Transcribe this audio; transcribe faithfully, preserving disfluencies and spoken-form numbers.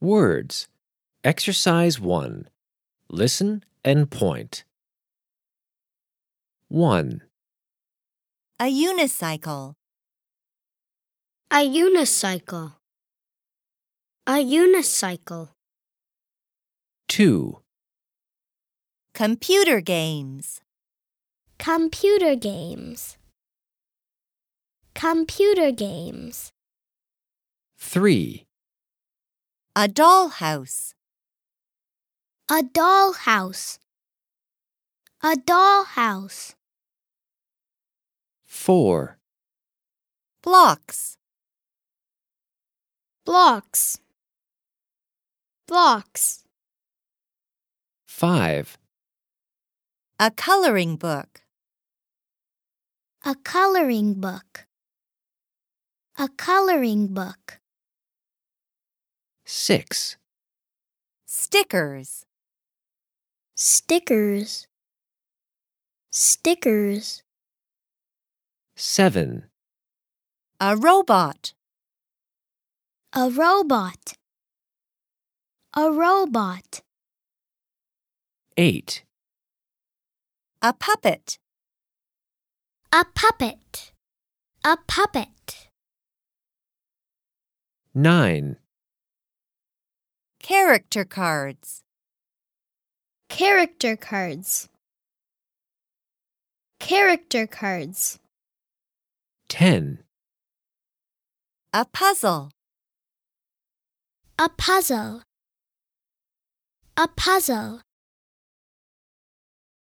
Words. Exercise one. Listen and point. one. A unicycle. A unicycle. A unicycle. two. Computer games. Computer games. Computer games. three. A dollhouse. A dollhouse. A dollhouse. four. Blocks. Blocks. Blocks. five. A coloring book. A coloring book. A coloring book. six. Stickers. Stickers. Stickers. seven. A robot. A robot. A robot. eight. A puppet. A puppet. A puppet. nine. Character cards. Character cards. Character cards. ten. A puzzle. A puzzle. A puzzle.